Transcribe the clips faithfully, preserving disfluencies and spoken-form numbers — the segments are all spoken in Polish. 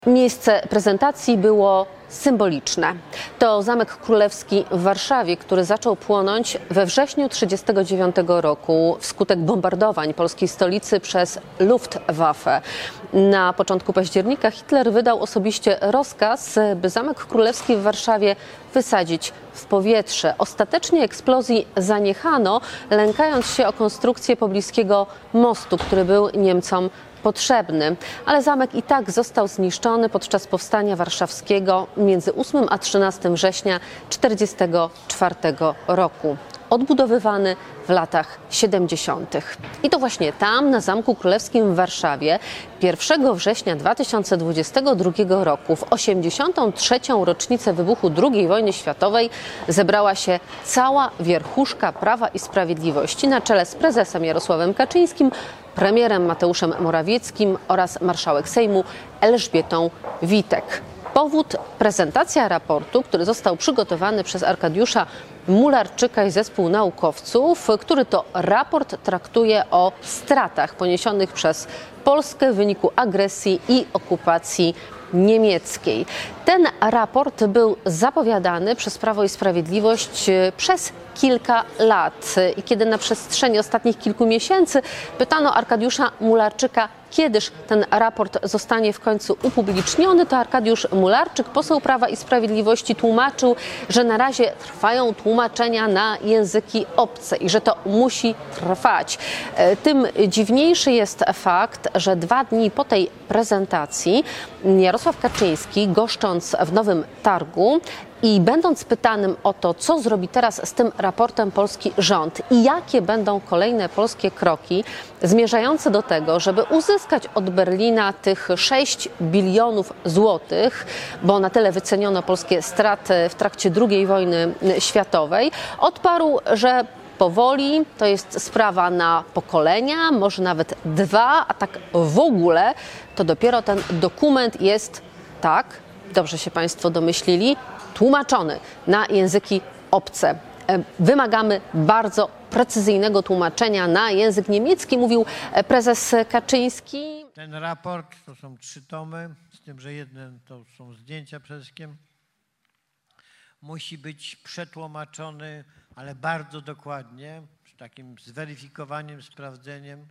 Miejsce prezentacji było symboliczne. To Zamek Królewski w Warszawie, który zaczął płonąć we wrześniu tysiąc dziewięćset trzydziestego dziewiątego roku wskutek bombardowań polskiej stolicy przez Luftwaffe. Na początku października Hitler wydał osobiście rozkaz, by Zamek Królewski w Warszawie wysadzić w powietrze. Ostatecznie eksplozji zaniechano, lękając się o konstrukcję pobliskiego mostu, który był Niemcom potrzebny, ale zamek i tak został zniszczony podczas powstania warszawskiego między ósmym a trzynastym września tysiąc dziewięćset czterdziestego czwartego roku. Odbudowywany w latach siedemdziesiątych. I to właśnie tam, na Zamku Królewskim w Warszawie, pierwszego września dwa tysiące dwudziestego drugiego roku, w osiemdziesiątą trzecią rocznicę wybuchu drugiej wojny światowej, zebrała się cała wierchuszka Prawa i Sprawiedliwości na czele z prezesem Jarosławem Kaczyńskim, premierem Mateuszem Morawieckim oraz marszałek Sejmu Elżbietą Witek. Powód: prezentacja raportu, który został przygotowany przez Arkadiusza Mularczyka i zespół naukowców, który to raport traktuje o stratach poniesionych przez Polskę w wyniku agresji i okupacji niemieckiej. Ten raport był zapowiadany przez Prawo i Sprawiedliwość przez kilka lat. I kiedy na przestrzeni ostatnich kilku miesięcy pytano Arkadiusza Mularczyka, kiedyż ten raport zostanie w końcu upubliczniony, to Arkadiusz Mularczyk, poseł Prawa i Sprawiedliwości, tłumaczył, że na razie trwają tłumaczenia na języki obce i że to musi trwać. Tym dziwniejszy jest fakt, że dwa dni po tej prezentacji Jarosław Kaczyński, goszcząc w Nowym Targu i będąc pytanym o to, co zrobi teraz z tym raportem polski rząd i jakie będą kolejne polskie kroki zmierzające do tego, żeby uzyskać od Berlina tych sześć bilionów złotych, bo na tyle wyceniono polskie straty w trakcie drugiej wojny światowej, odparł, że powoli, to jest sprawa na pokolenia, może nawet dwa, a tak w ogóle to dopiero ten dokument jest, tak, dobrze się Państwo domyślili, tłumaczony na języki obce. Wymagamy bardzo precyzyjnego tłumaczenia na język niemiecki, mówił prezes Kaczyński. Ten raport to są trzy tomy, z tym, że jeden to są zdjęcia przede wszystkim. Musi być przetłumaczony, ale bardzo dokładnie, z takim zweryfikowaniem, sprawdzeniem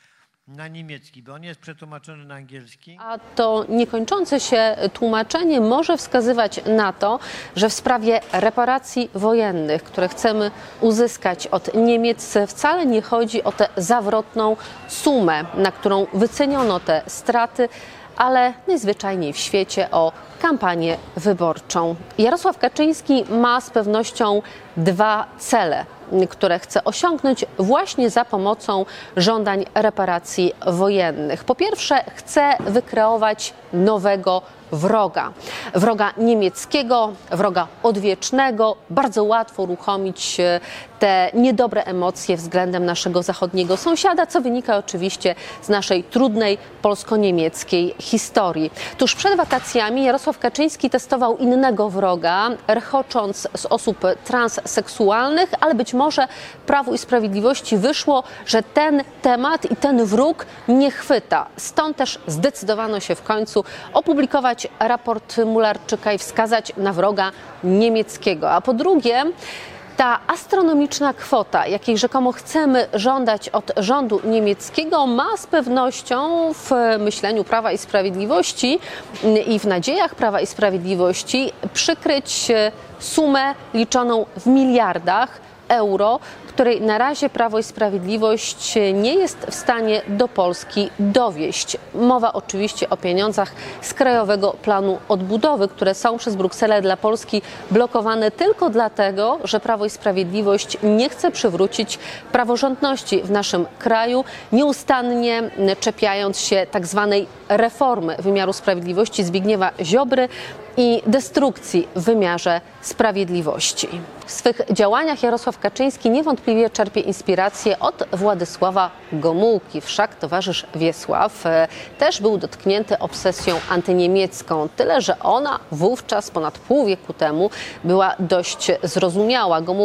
na niemiecki, bo on jest przetłumaczony na angielski. A to niekończące się tłumaczenie może wskazywać na to, że w sprawie reparacji wojennych, które chcemy uzyskać od Niemiec, wcale nie chodzi o tę zawrotną sumę, na którą wyceniono te straty, ale najzwyczajniej w świecie o kampanię wyborczą. Jarosław Kaczyński ma z pewnością dwa cele, które chce osiągnąć właśnie za pomocą żądań reparacji wojennych. Po pierwsze, chce wykreować nowego wroga. Wroga niemieckiego, wroga odwiecznego. Bardzo łatwo uruchomić te niedobre emocje względem naszego zachodniego sąsiada, co wynika oczywiście z naszej trudnej polsko-niemieckiej historii. Tuż przed wakacjami Jarosław Kaczyński testował innego wroga, rechocząc z osób transseksualnych, ale być może Prawu i Sprawiedliwości wyszło, że ten temat i ten wróg nie chwyta. Stąd też zdecydowano się w końcu opublikować raport Mularczyka i wskazać na wroga niemieckiego. A po drugie, ta astronomiczna kwota, jakiej rzekomo chcemy żądać od rządu niemieckiego, ma z pewnością w myśleniu Prawa i Sprawiedliwości i w nadziejach Prawa i Sprawiedliwości przykryć sumę liczoną w miliardach euro, której na razie Prawo i Sprawiedliwość nie jest w stanie do Polski dowieść. Mowa oczywiście o pieniądzach z Krajowego Planu Odbudowy, które są przez Brukselę dla Polski blokowane tylko dlatego, że Prawo i Sprawiedliwość nie chce przywrócić praworządności w naszym kraju, nieustannie czepiając się tak zwanej reformy wymiaru sprawiedliwości Zbigniewa Ziobry i destrukcji w wymiarze sprawiedliwości. W swych działaniach Jarosław Kaczyński niewątpliwie czerpie inspirację od Władysława Gomułki. Wszak towarzysz Wiesław też był dotknięty obsesją antyniemiecką. Tyle, że ona wówczas, ponad pół wieku temu, była dość zrozumiała. Gomułka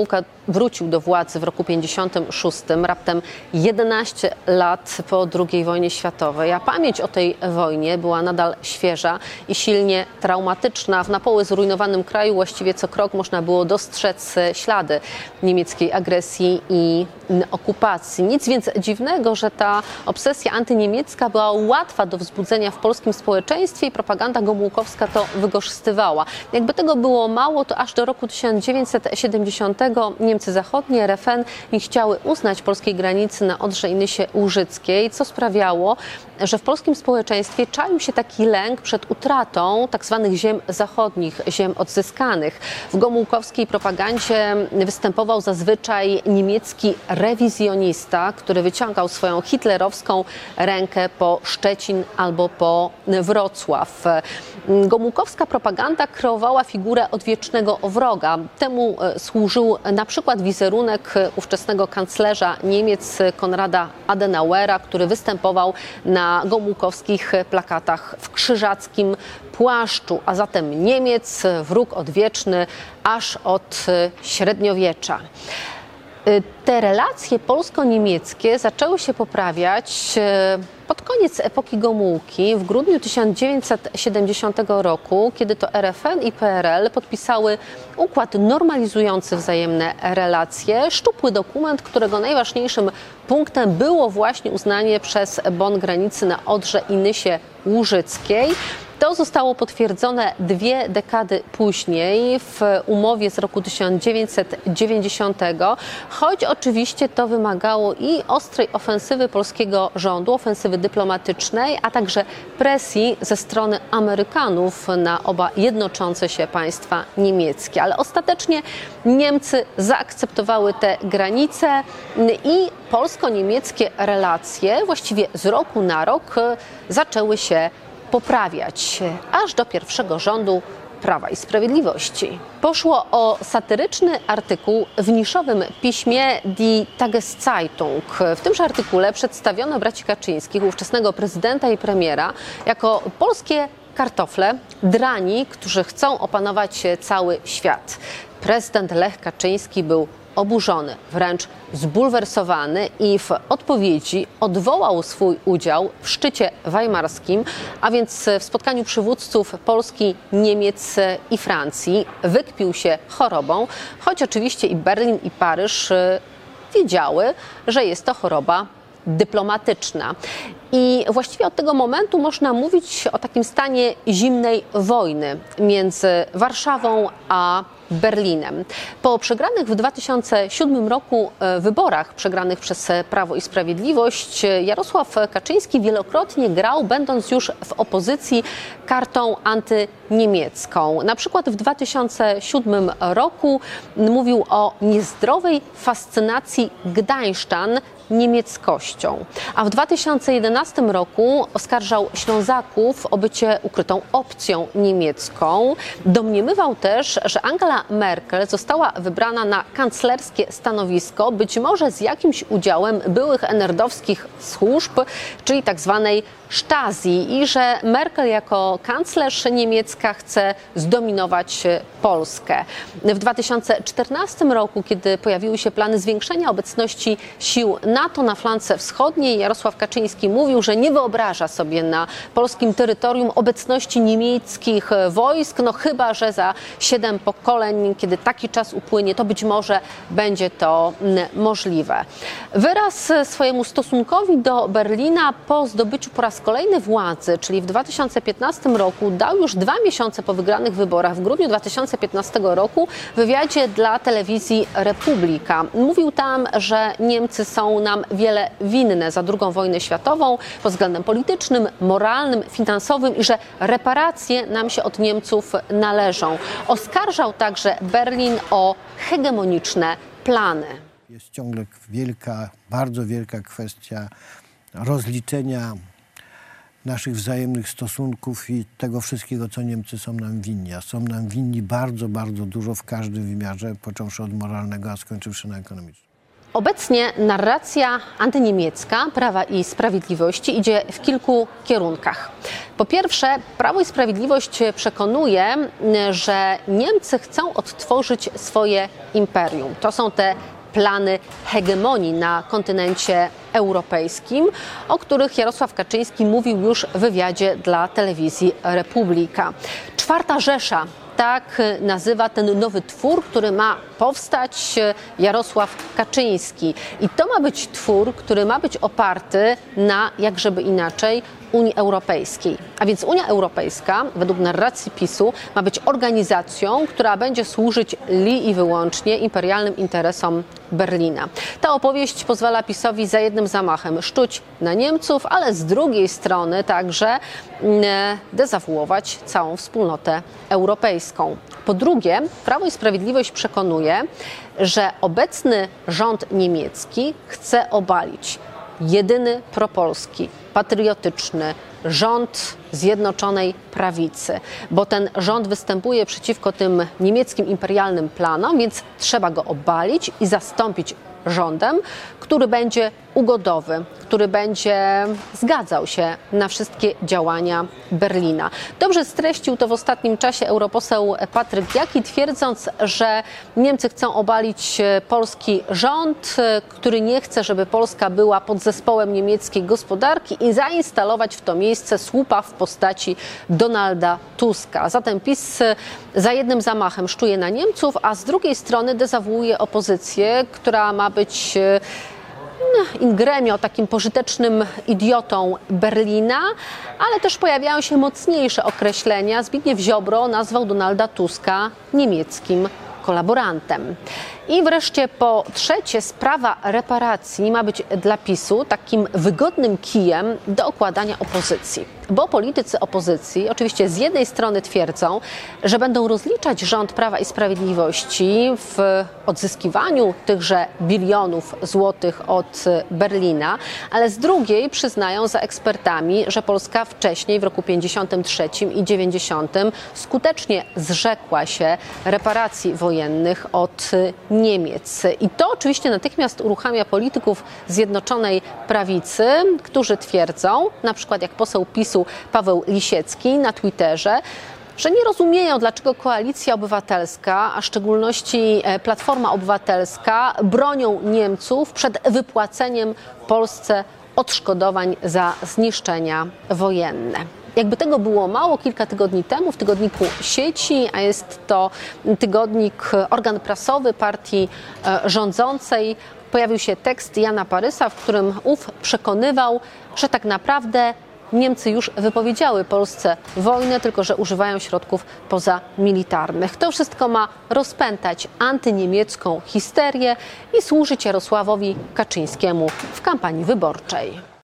wrócił do władzy w roku pięćdziesiątym szóstym, raptem jedenaście lat po drugiej wojnie światowej, a pamięć o tej wojnie była nadal świeża i silnie traumatyczna. W na poły zrujnowanym kraju właściwie co krok można było dostrzec ślady niemieckiej agresji i okupacji. Nic więc dziwnego, że ta obsesja antyniemiecka była łatwa do wzbudzenia w polskim społeczeństwie i propaganda gomułkowska to wykorzystywała. Jakby tego było mało, to aż do roku tysiąc dziewięćset siedemdziesiątego Niemcy zachodnie, R F N, nie chciały uznać polskiej granicy na Odrze i Nysie Łużyckiej, co sprawiało, że w polskim społeczeństwie czaił się taki lęk przed utratą tzw. ziem zachodnich, ziem odzyskanych. W gomułkowskiej propagandzie występował zazwyczaj niemiecki rewizjonista, który wyciągał swoją hitlerowską rękę po Szczecin albo po Wrocław. Gomułkowska propaganda kreowała figurę odwiecznego wroga. Temu służył na przykład wizerunek ówczesnego kanclerza Niemiec Konrada Adenauera, który występował na gomułkowskich plakatach w krzyżackim płaszczu, a zatem Niemiec, wróg odwieczny aż od średniowiecza. Te relacje polsko-niemieckie zaczęły się poprawiać pod koniec epoki Gomułki, w grudniu tysiąc dziewięćset siedemdziesiątego roku, kiedy to R F N i P R L podpisały układ normalizujący wzajemne relacje, szczupły dokument, którego najważniejszym punktem było właśnie uznanie przez Bonn granicy na Odrze i Nysie Łużyckiej. To zostało potwierdzone dwie dekady później w umowie z roku tysiąc dziewięćset dziewięćdziesiątego, choć oczywiście to wymagało i ostrej ofensywy polskiego rządu, ofensywy dyplomatycznej, a także presji ze strony Amerykanów na oba jednoczące się państwa niemieckie. Ale ostatecznie Niemcy zaakceptowały te granice i polsko-niemieckie relacje właściwie z roku na rok zaczęły się poprawiać, aż do pierwszego rządu Prawa i Sprawiedliwości. Poszło o satyryczny artykuł w niszowym piśmie Die Tageszeitung. W tymże artykule przedstawiono braci Kaczyńskich, ówczesnego prezydenta i premiera, jako polskie kartofle, drani, którzy chcą opanować cały świat. Prezydent Lech Kaczyński był oburzony, wręcz zbulwersowany i w odpowiedzi odwołał swój udział w szczycie weimarskim, a więc w spotkaniu przywódców Polski, Niemiec i Francji. Wykpił się chorobą, choć oczywiście i Berlin, i Paryż wiedziały, że jest to choroba dyplomatyczna. I właściwie od tego momentu można mówić o takim stanie zimnej wojny między Warszawą a Berlinem. Po przegranych w dwa tysiące siódmym roku wyborach, przegranych przez Prawo i Sprawiedliwość, Jarosław Kaczyński wielokrotnie grał, będąc już w opozycji, kartą antyniemiecką. Na przykład w dwa tysiące siódmym roku mówił o niezdrowej fascynacji Gdańszczan niemieckością. A w dwa tysiące jedenastym roku oskarżał Ślązaków o bycie ukrytą opcją niemiecką. Domniemywał też, że Angela Merkel została wybrana na kanclerskie stanowisko, być może z jakimś udziałem byłych enerdowskich służb, czyli tak zwanej Stasi, i że Merkel jako kanclerz niemiecka chce zdominować Polskę. W dwa tysiące czternastym roku, kiedy pojawiły się plany zwiększenia obecności sił NATO na flance wschodniej, Jarosław Kaczyński mówił, że nie wyobraża sobie na polskim terytorium obecności niemieckich wojsk, no chyba że za siedem pokoleń, kiedy taki czas upłynie, to być może będzie to możliwe. Wyraz swojemu stosunkowi do Berlina po zdobyciu po raz kolejny władzy, czyli w dwa tysiące piętnastym roku, dał już dwa miesiące po wygranych wyborach, w grudniu dwa tysiące piętnastego roku, w wywiadzie dla telewizji Republika. Mówił tam, że Niemcy są nam wiele winne za drugą wojnę światową pod względem politycznym, moralnym, finansowym i że reparacje nam się od Niemców należą. Oskarżał także Berlin o hegemoniczne plany. Jest ciągle wielka, bardzo wielka kwestia rozliczenia naszych wzajemnych stosunków i tego wszystkiego, co Niemcy są nam winni. A są nam winni bardzo, bardzo dużo w każdym wymiarze, począwszy od moralnego, a skończywszy na ekonomicznym. Obecnie narracja antyniemiecka Prawa i Sprawiedliwości idzie w kilku kierunkach. Po pierwsze, Prawo i Sprawiedliwość przekonuje, że Niemcy chcą odtworzyć swoje imperium. To są te plany hegemonii na kontynencie europejskim, o których Jarosław Kaczyński mówił już w wywiadzie dla telewizji Republika. Czwarta Rzesza, tak nazywa ten nowy twór, który ma powstać Jarosław Kaczyński. I to ma być twór, który ma być oparty na, jakżeby inaczej, Unii Europejskiej. A więc Unia Europejska, według narracji PiSu, ma być organizacją, która będzie służyć li i wyłącznie imperialnym interesom Berlina. Ta opowieść pozwala PiSowi za jednym zamachem szczuć na Niemców, ale z drugiej strony także dezawuować całą wspólnotę europejską. Po drugie, Prawo i Sprawiedliwość przekonuje, że obecny rząd niemiecki chce obalić jedyny propolski, patriotyczny rząd Zjednoczonej Prawicy, bo ten rząd występuje przeciwko tym niemieckim imperialnym planom, więc trzeba go obalić i zastąpić rządem, który będzie ugodowy, który będzie zgadzał się na wszystkie działania Berlina. Dobrze streścił to w ostatnim czasie europoseł Patryk Jaki, twierdząc, że Niemcy chcą obalić polski rząd, który nie chce, żeby Polska była podzespołem niemieckiej gospodarki i zainstalować w to miejsce słupa w postaci Donalda Tuska. Zatem PiS za jednym zamachem szczuje na Niemców, a z drugiej strony dezawuuje opozycję, która ma być in gremio takim pożytecznym idiotą Berlina, ale też pojawiają się mocniejsze określenia. Zbigniew Ziobro nazwał Donalda Tuska niemieckim kolaborantem. I wreszcie po trzecie, sprawa reparacji ma być dla PiSu takim wygodnym kijem do okładania opozycji. Bo politycy opozycji oczywiście z jednej strony twierdzą, że będą rozliczać rząd Prawa i Sprawiedliwości w odzyskiwaniu tychże bilionów złotych od Berlina, ale z drugiej przyznają za ekspertami, że Polska wcześniej w roku pięćdziesiątym trzecim i dziewięćdziesiątym skutecznie zrzekła się reparacji wojennych od Niemiec. I to oczywiście natychmiast uruchamia polityków Zjednoczonej Prawicy, którzy twierdzą, na przykład jak poseł PiSu Paweł Lisiecki na Twitterze, że nie rozumieją, dlaczego Koalicja Obywatelska, a w szczególności Platforma Obywatelska, bronią Niemców przed wypłaceniem Polsce odszkodowań za zniszczenia wojenne. Jakby tego było mało, kilka tygodni temu w tygodniku Sieci, a jest to tygodnik, organ prasowy partii rządzącej, pojawił się tekst Jana Parysa, w którym ów przekonywał, że tak naprawdę Niemcy już wypowiedziały Polsce wojnę, tylko że używają środków pozamilitarnych. To wszystko ma rozpętać antyniemiecką histerię i służyć Jarosławowi Kaczyńskiemu w kampanii wyborczej.